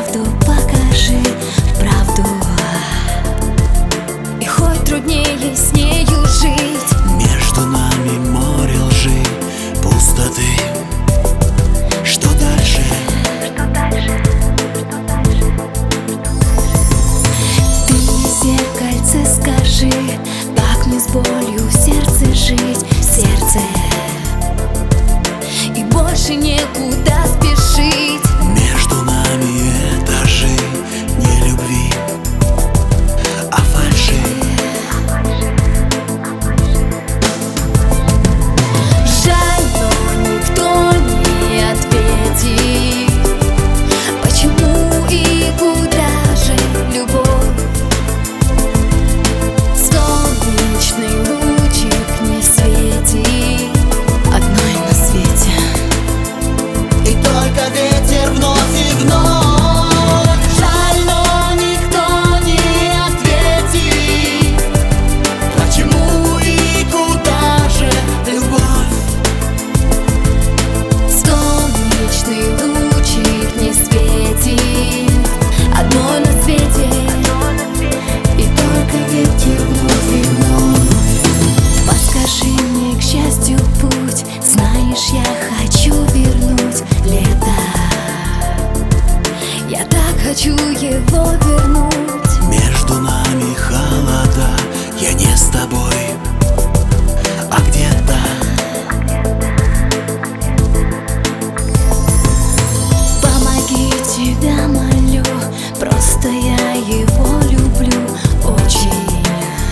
правду покажи, правду. И хоть труднее с нею жить, между нами море лжи, пустоты. Что дальше? Ты зеркальце скажи, как мне с болью в сердце жить, в сердце. И больше некуда спешить. Между нами этажи не любви, а фальши. Жаль, но никто не ответит, почему и куда же любовь. Солнечный лучик не светит одной на свете. И только ветер вновь и вновь. Жаль, но никто не ответит, почему и куда же любовь. Солнечный лучик не светит одной на свете. И только ветер вновь и вновь. Подскажи мне к счастью путь, знаешь, я хочу вернуть лето. Я так хочу его вернуть. Между нами холода, я не с тобой, а где-то. Помоги, тебя молю, просто я его люблю очень,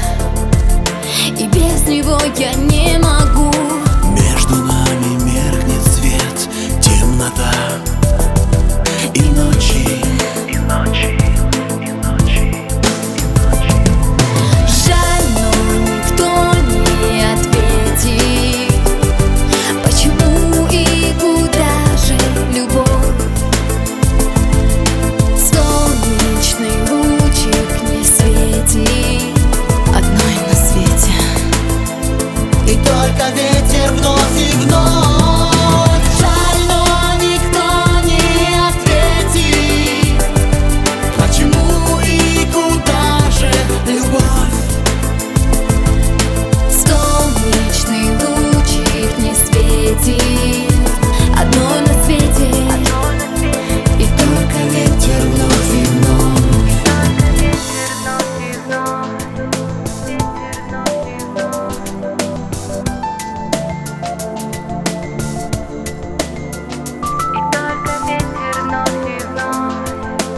и без него я не могу. Между нами меркнет свет, темнота и ночи, и ночи, и ночи, и ночи. Жаль, но никто не ответит, почему и куда же любовь. Солнечный лучик не светит одной на свете. И только ветер вновь и вновь. Жаль, но никто не ответит, почему и куда же любовь. Солнечный лучик не светит одной на свете. И только ветер вновь и вновь.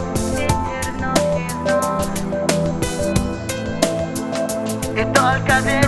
И только